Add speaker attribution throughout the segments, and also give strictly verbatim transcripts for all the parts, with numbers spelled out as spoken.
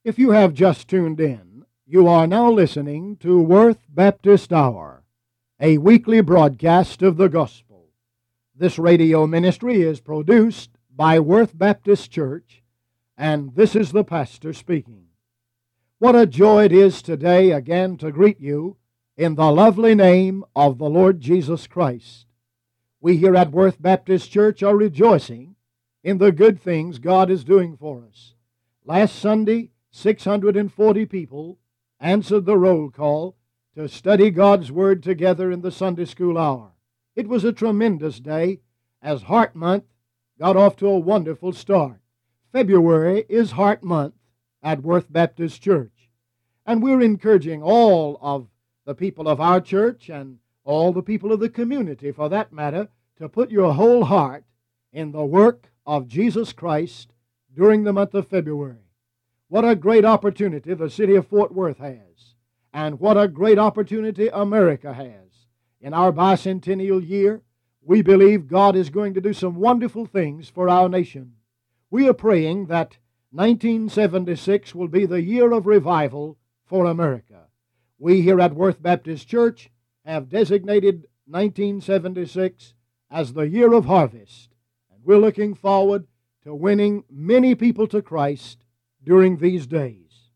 Speaker 1: If you have just tuned in, you are now listening to Worth Baptist Hour, a weekly broadcast of the gospel. This radio ministry is produced by Worth Baptist Church, and this is the pastor speaking. What a joy it is today again to greet you in the lovely name of the Lord Jesus Christ. We here at Worth Baptist Church are rejoicing in the good things God is doing for us. Last Sunday, six hundred forty people answered the roll call to study God's Word together in the Sunday school hour. It was a tremendous day as Heart Month got off to a wonderful start. February is Heart Month at Worth Baptist Church, and we're encouraging all of the people of our church and all the people of the community, for that matter, to put your whole heart in the work of Jesus Christ during the month of February. What a great opportunity the city of Fort Worth has, and what a great opportunity America has. In our bicentennial year, we believe God is going to do some wonderful things for our nation. We are praying that nineteen seventy-six will be the year of revival for America. We here at Worth Baptist Church have designated nineteen seventy-six as the year of harvest, and we're looking forward to winning many people to Christ during these days.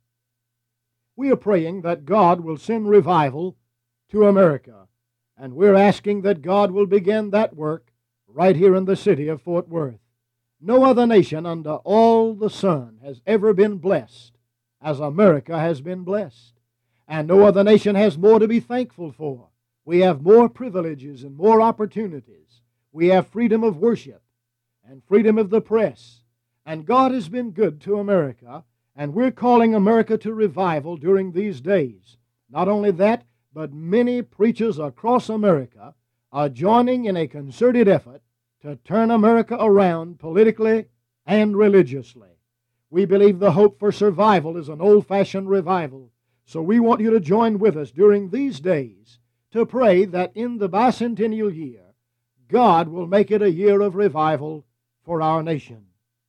Speaker 1: We are praying that God will send revival to America, and we're asking that God will begin that work right here in the city of Fort Worth. No other nation under all the sun has ever been blessed as America has been blessed, and no other nation has more to be thankful for. We have more privileges and more opportunities. We have freedom of worship and freedom of the press. And God has been good to America, and we're calling America to revival during these days. Not only that, but many preachers across America are joining in a concerted effort to turn America around politically and religiously. We believe the hope for survival is an old-fashioned revival, so we want you to join with us during these days to pray that in the bicentennial year, God will make it a year of revival for our nation.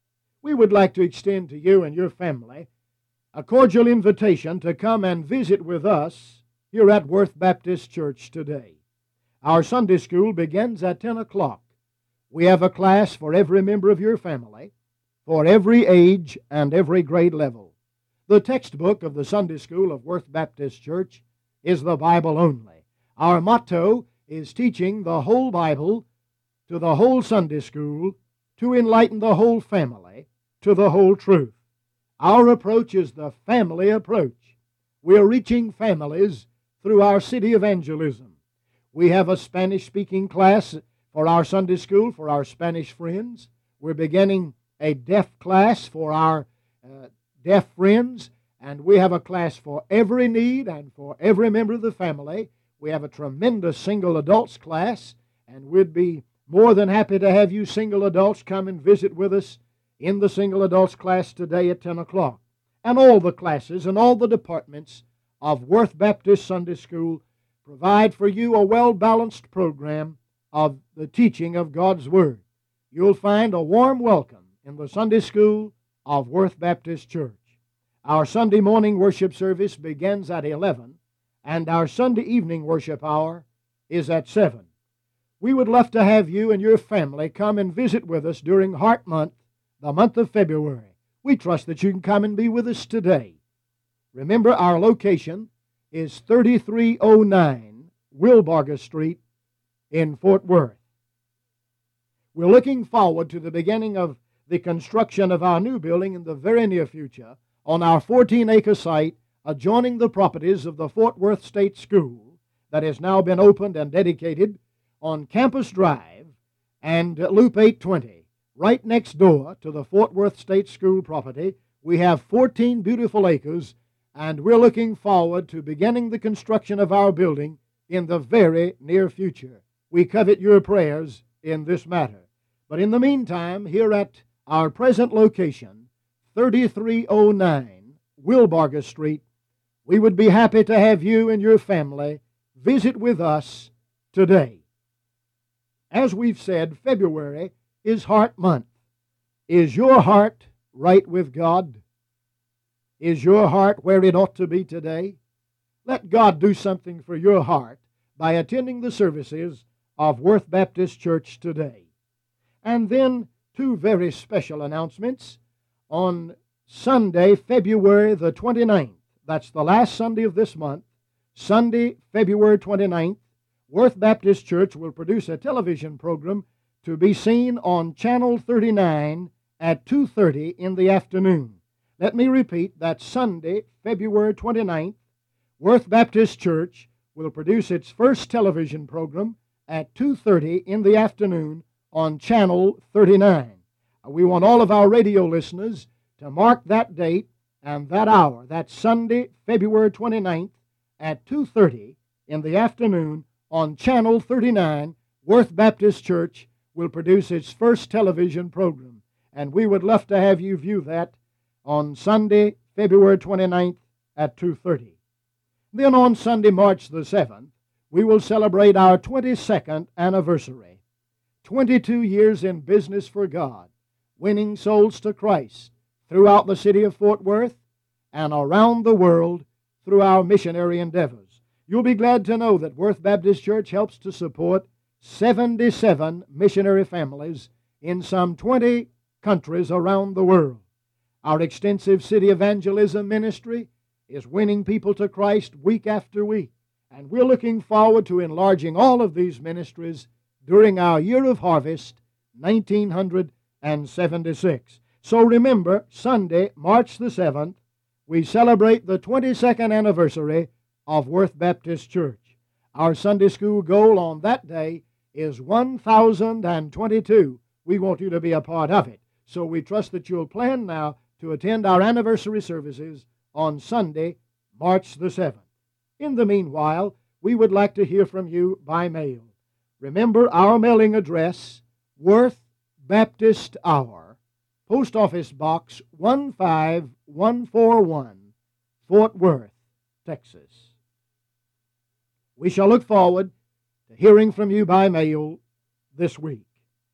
Speaker 1: We would like to extend to you and your family a cordial invitation to come and visit with us here at Worth Baptist Church today. Our Sunday school begins at ten o'clock. We have a class for every member of your family, for every age and every grade level. The textbook of the Sunday school of Worth Baptist Church is the Bible only. Our motto is teaching the whole Bible to the whole Sunday school to enlighten the whole family to the whole truth. Our approach is the family approach. We are reaching families through our city evangelism. We have a Spanish-speaking class for our Sunday school for our Spanish friends. We're beginning a deaf class for our uh, deaf friends, and we have a class for every need and for every member of the family. We have a tremendous single adults class, and we'd be more than happy to have you single adults come and visit with us in the single adults class today at ten o'clock. And all the classes and all the departments of Worth Baptist Sunday School provide for you a well-balanced program of the teaching of God's Word. You'll find a warm welcome in the Sunday School of Worth Baptist Church. Our Sunday morning worship service begins at eleven, and our Sunday evening worship hour is at seven. We would love to have you and your family come and visit with us during Heart Month, the month of February. We trust that you can come and be with us today. Remember, our location is thirty-three oh nine Wilbarger Street in Fort Worth. We're looking forward to the beginning of the construction of our new building in the very near future on our fourteen-acre site adjoining the properties of the Fort Worth State School that has now been opened and dedicated on Campus Drive and Loop eight twenty. Right next door to the Fort Worth State School property, we have fourteen beautiful acres, and we're looking forward to beginning the construction of our building in the very near future. We covet your prayers in this matter. But in the meantime, here at our present location, thirty-three oh nine Wilbarger Street, we would be happy to have you and your family visit with us today. As we've said, February is Heart Month. Is your heart right with God? Is your heart where it ought to be today? Let God do something for your heart by attending the services of Worth Baptist Church today. And then two very special announcements. On Sunday, February the twenty-ninth, that's the last Sunday of this month, Sunday, February twenty-ninth, Worth Baptist Church will produce a television program to be seen on Channel thirty-nine at two thirty in the afternoon. Let me repeat, that Sunday, February twenty-ninth, Worth Baptist Church will produce its first television program at two thirty in the afternoon on Channel thirty-nine. We want all of our radio listeners to mark that date and that hour. That's Sunday, February twenty-ninth at two thirty in the afternoon on Channel thirty-nine. Worth Baptist Church will produce its first television program, and we would love to have you view that on Sunday, February twenty-ninth at two thirty. Then on Sunday, March the seventh, we will celebrate our twenty-second anniversary. twenty-two years in business for God, winning souls to Christ throughout the city of Fort Worth and around the world through our missionary endeavors. You'll be glad to know that Worth Baptist Church helps to support seventy-seven missionary families in some twenty countries around the world. Our extensive city evangelism ministry is winning people to Christ week after week, and we're looking forward to enlarging all of these ministries during our year of harvest, nineteen seventy-six. So remember, Sunday, March the seventh, we celebrate the twenty-second anniversary of Worth Baptist Church. Our Sunday school goal on that day is one thousand twenty-two. We want you to be a part of it. So we trust that you'll plan now to attend our anniversary services on Sunday, March the seventh. In the meanwhile, we would like to hear from you by mail. Remember our mailing address, Worth Baptist Hour, Post Office Box one five one four one, Fort Worth, Texas. We shall look forward to hearing from you by mail this week.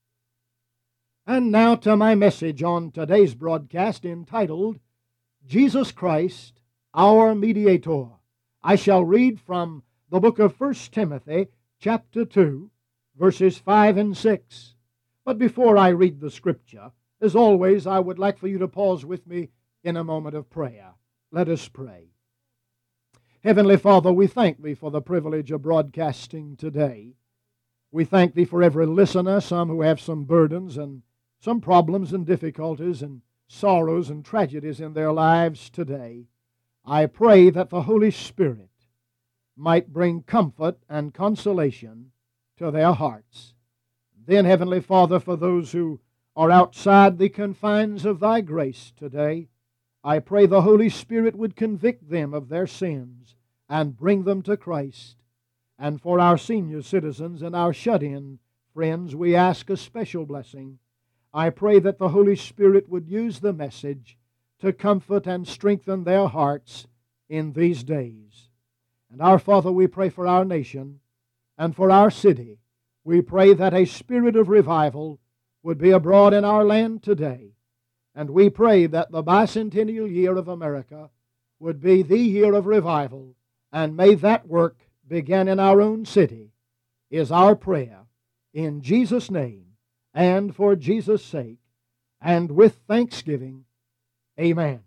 Speaker 1: And now to my message on today's broadcast entitled, Jesus Christ, Our Mediator. I shall read from the book of First Timothy, chapter two, verses five and six. But before I read the scripture, as always, I would like for you to pause with me in a moment of prayer. Let us pray. Heavenly Father, we thank Thee for the privilege of broadcasting today. We thank Thee for every listener, some who have some burdens and some problems and difficulties and sorrows and tragedies in their lives today. I pray that the Holy Spirit might bring comfort and consolation to their hearts. Then, Heavenly Father, for those who are outside the confines of Thy grace today, I pray the Holy Spirit would convict them of their sins and bring them to Christ. And for our senior citizens and our shut-in friends, we ask a special blessing. I pray that the Holy Spirit would use the message to comfort and strengthen their hearts in these days. And our Father, we pray for our nation and for our city. We pray that a spirit of revival would be abroad in our land today. And we pray that the bicentennial year of America would be the year of revival. And may that work begin in our own city, is our prayer. In Jesus' name, and for Jesus' sake, and with thanksgiving, amen.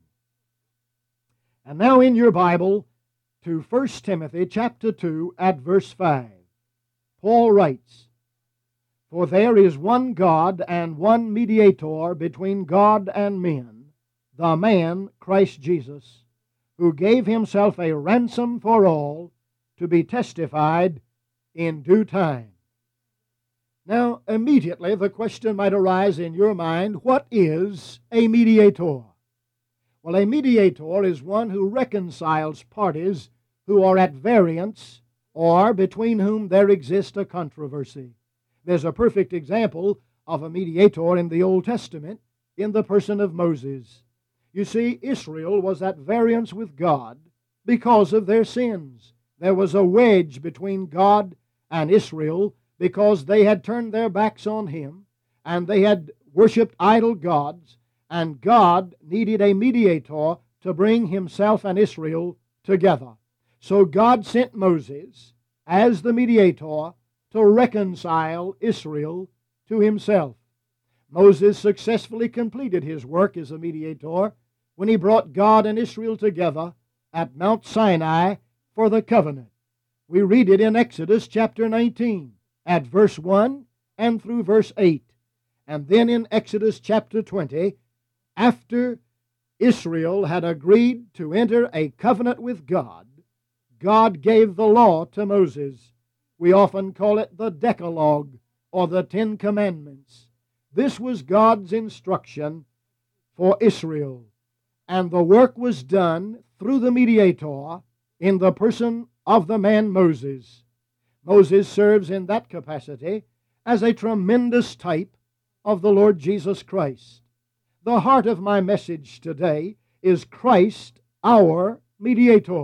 Speaker 1: And now in your Bible to First Timothy chapter two at verse five. Paul writes, For there is one God and one mediator between God and men, the man Christ Jesus, who gave Himself a ransom for all, to be testified in due time. Now, immediately the question might arise in your mind, what is a mediator? Well, a mediator is one who reconciles parties who are at variance or between whom there exists a controversy. There's a perfect example of a mediator in the Old Testament in the person of Moses. You see, Israel was at variance with God because of their sins. There was a wedge between God and Israel because they had turned their backs on Him and they had worshipped idol gods, and God needed a mediator to bring himself and Israel together. So God sent Moses as the mediator to reconcile Israel to himself. Moses successfully completed his work as a mediator when he brought God and Israel together at Mount Sinai for the covenant. We read it in Exodus chapter nineteen at verse one and through verse eight. And then in Exodus chapter twenty, after Israel had agreed to enter a covenant with God, God gave the law to Moses. We often call it the Decalogue or the Ten Commandments. This was God's instruction for Israel, and the work was done through the mediator in the person of the man Moses. Moses serves in that capacity as a tremendous type of the Lord Jesus Christ. The heart of my message today is Christ, our mediator.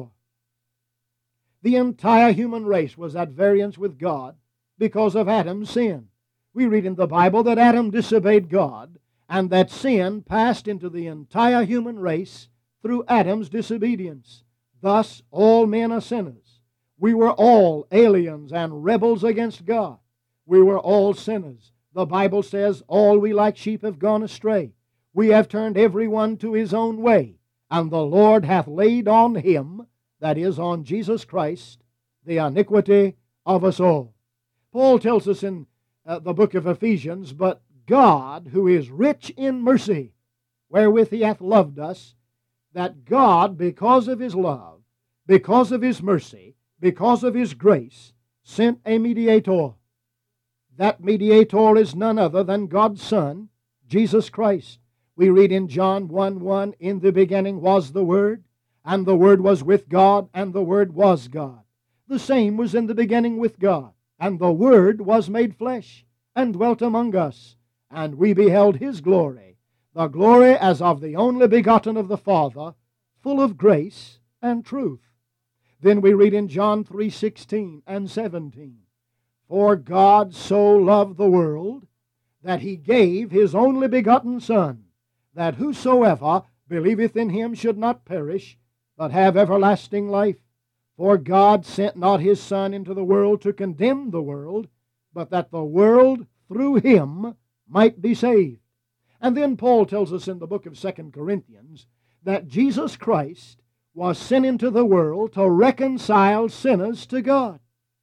Speaker 1: The entire human race was at variance with God because of Adam's sin. We read in the Bible that Adam disobeyed God, and that sin passed into the entire human race through Adam's disobedience. Thus, all men are sinners. We were all aliens and rebels against God. We were all sinners. The Bible says, all we like sheep have gone astray. We have turned every one to his own way, and the Lord hath laid on him, that is, on Jesus Christ, the iniquity of us all. Paul tells us in uh, the book of Ephesians, but God, who is rich in mercy, wherewith he hath loved us, that God, because of his love, because of his mercy, because of his grace, sent a mediator. That mediator is none other than God's Son, Jesus Christ. We read in John one one, in the beginning was the Word, and the Word was with God, and the Word was God. The same was in the beginning with God, and the Word was made flesh, and dwelt among us, and we beheld his glory, the glory as of the only begotten of the Father, full of grace and truth. Then we read in John three sixteen and seventeen, for God so loved the world that he gave his only begotten Son, that whosoever believeth in him should not perish, but have everlasting life. For God sent not his Son into the world to condemn the world, but that the world through him might be saved. And then Paul tells us in the book of Second Corinthians that Jesus Christ was sent into the world to reconcile sinners to God.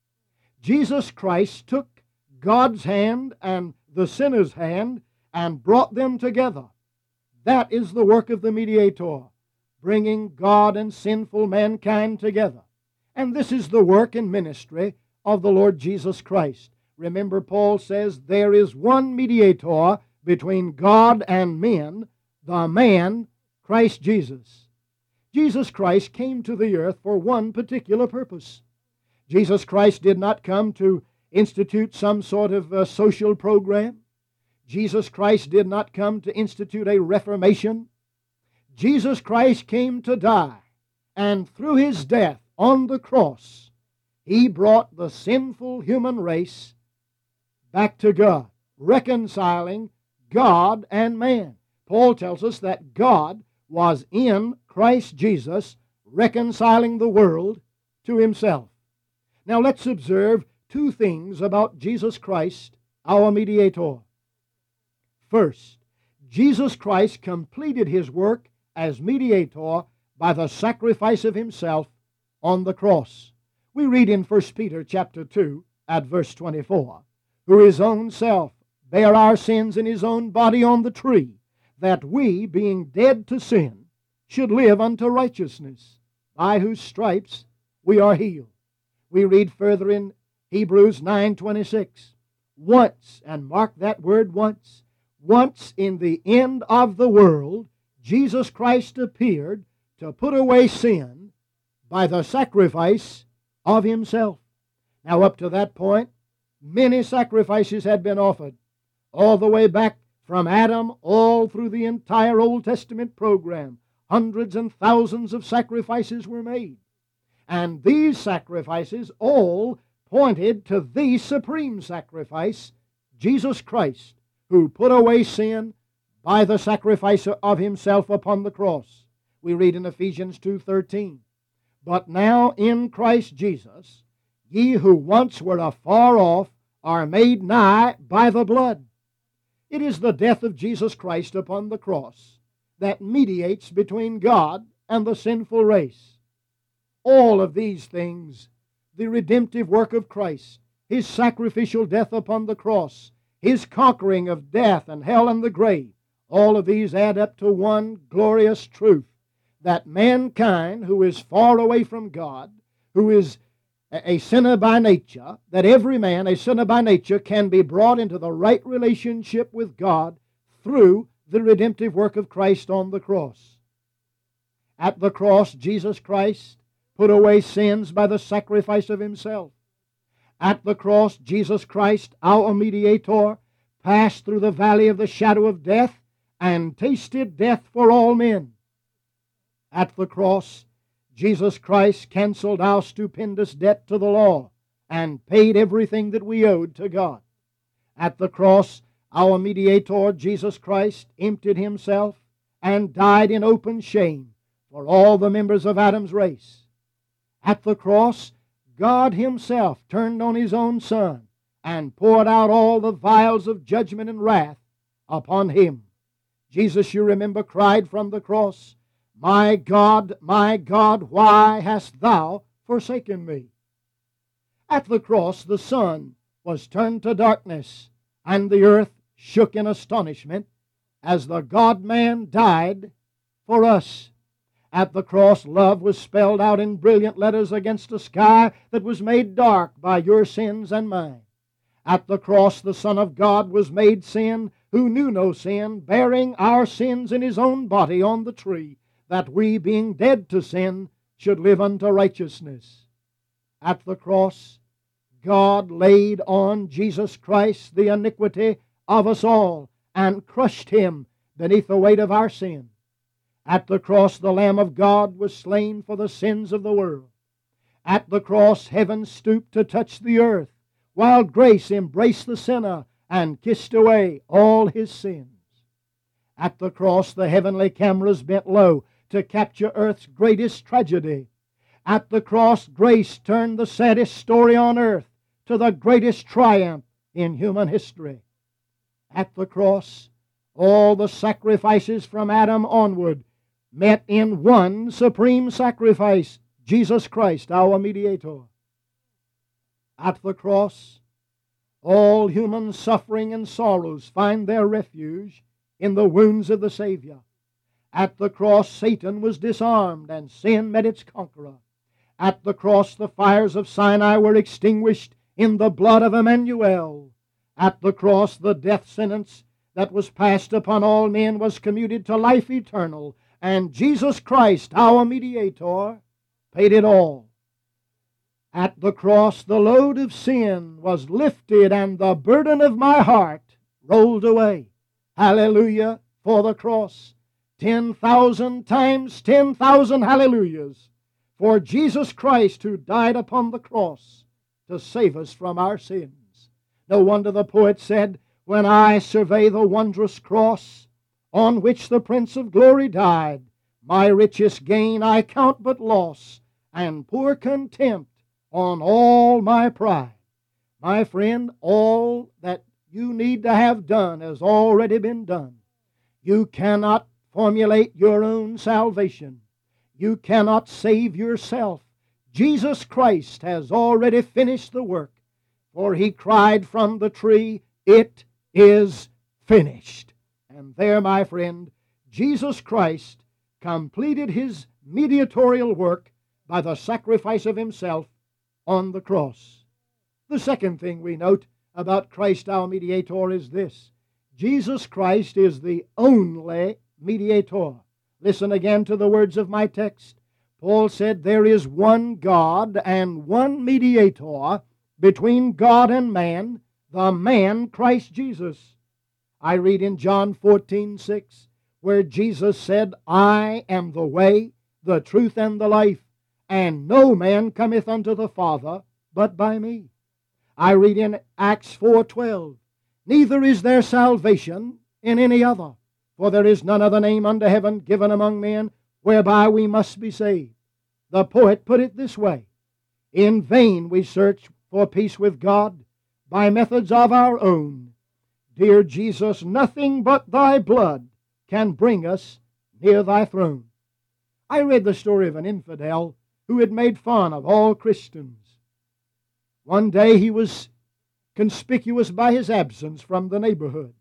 Speaker 1: Jesus Christ took God's hand and the sinner's hand and brought them together. That is the work of the mediator, bringing God and sinful mankind together. And this is the work and ministry of the Lord Jesus Christ. Remember, Paul says, there is one mediator between God and men, the man, Christ Jesus. Jesus Christ came to the earth for one particular purpose. Jesus Christ did not come to institute some sort of uh, social program. Jesus Christ did not come to institute a reformation. Jesus Christ came to die, and through his death on the cross, he brought the sinful human race back to God, reconciling God and man. Paul tells us that God was in Christ Jesus, reconciling the world to himself. Now let's observe two things about Jesus Christ, our mediator. First, Jesus Christ completed his work as mediator by the sacrifice of himself on the cross. We read in First Peter chapter two at verse twenty-four, who his own self bare our sins in his own body on the tree, that we, being dead to sin, should live unto righteousness, by whose stripes we are healed. We read further in Hebrews nine twenty-six, once, and mark that word once, once in the end of the world, Jesus Christ appeared to put away sin by the sacrifice of himself. Now up to that point, many sacrifices had been offered, all the way back from Adam, all through the entire Old Testament program. Hundreds and thousands of sacrifices were made. And these sacrifices all pointed to the supreme sacrifice, Jesus Christ, who put away sin by the sacrifice of himself upon the cross. We read in Ephesians two thirteen, "But now in Christ Jesus, ye who once were afar off are made nigh by the blood." It is the death of Jesus Christ upon the cross that mediates between God and the sinful race. All of these things, the redemptive work of Christ, His sacrificial death upon the cross, His conquering of death and hell and the grave, all of these add up to one glorious truth, that mankind who is far away from God, who is a sinner by nature, that every man, a sinner by nature, can be brought into the right relationship with God through the redemptive work of Christ on the cross. At the cross, Jesus Christ put away sins by the sacrifice of Himself. At the cross, Jesus Christ, our mediator, passed through the valley of the shadow of death and tasted death for all men. At the cross, Jesus Christ canceled our stupendous debt to the law and paid everything that we owed to God. At the cross, our mediator, Jesus Christ, emptied Himself and died in open shame for all the members of Adam's race. At the cross, God Himself turned on His own Son and poured out all the vials of judgment and wrath upon Him. Jesus, you remember, cried from the cross, "My God, my God, why hast Thou forsaken me?" At the cross, the sun was turned to darkness, and the earth shook in astonishment as the God-man died for us. At the cross, love was spelled out in brilliant letters against a sky that was made dark by your sins and mine. At the cross, the Son of God was made sin, who knew no sin, bearing our sins in His own body on the tree, that we, being dead to sin, should live unto righteousness. At the cross, God laid on Jesus Christ the iniquity of us all, and crushed Him beneath the weight of our sin. At the cross, the Lamb of God was slain for the sins of the world. At the cross, heaven stooped to touch the earth, while grace embraced the sinner and kissed away all his sins. At the cross, the heavenly cameras bent low to capture earth's greatest tragedy. At the cross, grace turned the saddest story on earth to the greatest triumph in human history. At the cross, all the sacrifices from Adam onward met in one supreme sacrifice, Jesus Christ, our mediator. At the cross, all human suffering and sorrows find their refuge in the wounds of the Savior. At the cross, Satan was disarmed and sin met its conqueror. At the cross, the fires of Sinai were extinguished in the blood of Emmanuel. At the cross, the death sentence that was passed upon all men was commuted to life eternal, and Jesus Christ, our mediator, paid it all. At the cross, the load of sin was lifted, and the burden of my heart rolled away. Hallelujah for the cross. Ten thousand times ten thousand hallelujahs for Jesus Christ, who died upon the cross to save us from our sins. No wonder the poet said, "When I survey the wondrous cross on which the Prince of Glory died, my richest gain I count but loss, and pour contempt on all my pride." My friend, all that you need to have done has already been done. You cannot formulate your own salvation. You cannot save yourself. Jesus Christ has already finished the work, for He cried from the tree, "It is finished." And there, my friend, Jesus Christ completed His mediatorial work by the sacrifice of Himself on the cross. The second thing we note about Christ our mediator is this: Jesus Christ is the only mediator. Listen again to the words of my text. Paul said, "There is one God and one mediator between God and man, the man Christ Jesus." I read in John fourteen six, where Jesus said, "I am the way, the truth, and the life, and no man cometh unto the Father but by me." I read in Acts four twelve, "Neither is there salvation in any other, for there is none other name under heaven given among men whereby we must be saved. The poet put it this way: in vain we search for peace with God by methods of our own. Dear Jesus, nothing but thy blood can bring us near thy throne. I read the story of an infidel who had made fun of all Christians. One day he was conspicuous by his absence from the neighborhood.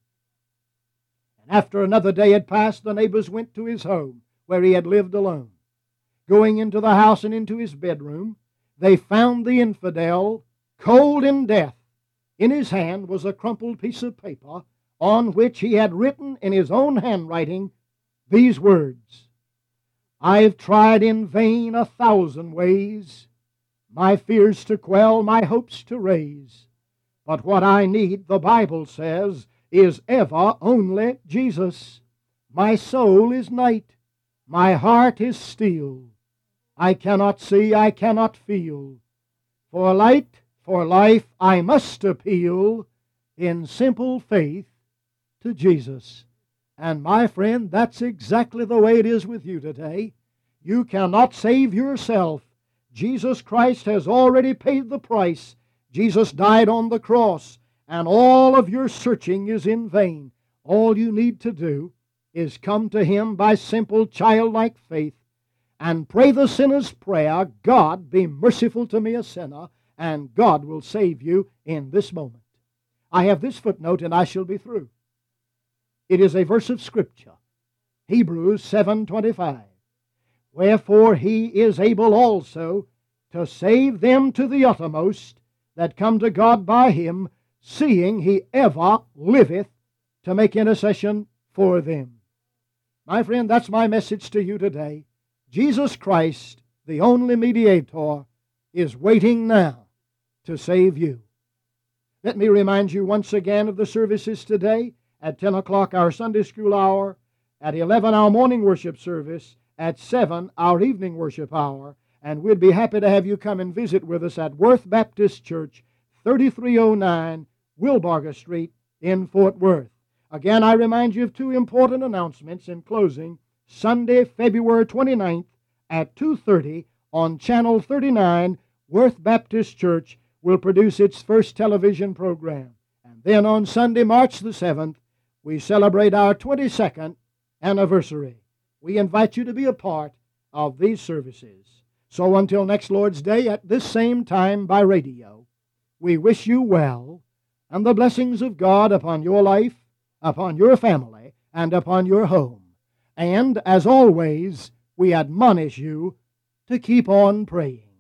Speaker 1: And after another day had passed, the neighbors went to his home, where he had lived alone. Going into the house and into his bedroom, they found the infidel cold in death. In his hand was a crumpled piece of paper on which he had written in his own handwriting these words: I've tried in vain a thousand ways, my fears to quell, my hopes to raise. But what I need, the Bible says, is ever only Jesus. My soul is night, my heart is steel. I cannot see, I cannot feel. For light, for life, I must appeal in simple faith to Jesus. And my friend, that's exactly the way it is with you today. You cannot save yourself. Jesus Christ has already paid the price. Jesus died on the cross, and all of your searching is in vain. All you need to do is come to Him by simple childlike faith and pray the sinner's prayer, God, be merciful to me, a sinner, and God will save you in this moment. I have this footnote, and I shall be through. It is a verse of Scripture, Hebrews seven twenty-five. Wherefore He is able also to save them to the uttermost that come to God by Him, seeing He ever liveth to make intercession for them. My friend, that's my message to you today. Jesus Christ, the only mediator, is waiting now to save you. Let me remind you once again of the services today. At ten o'clock, our Sunday school hour. At eleven, our morning worship service. At seven, our evening worship hour. And we'd be happy to have you come and visit with us at Worth Baptist Church, thirty-three oh nine Wilbarger Street in Fort Worth. Again, I remind you of two important announcements in closing. Sunday, February twenty-ninth at two thirty on Channel thirty-nine, Worth Baptist Church will produce its first television program. And then on Sunday, March the seventh, we celebrate our twenty-second anniversary. We invite you to be a part of these services. So until next Lord's Day at this same time by radio, we wish you well and the blessings of God upon your life, upon your family, and upon your home. And, as always, we admonish you to keep on praying.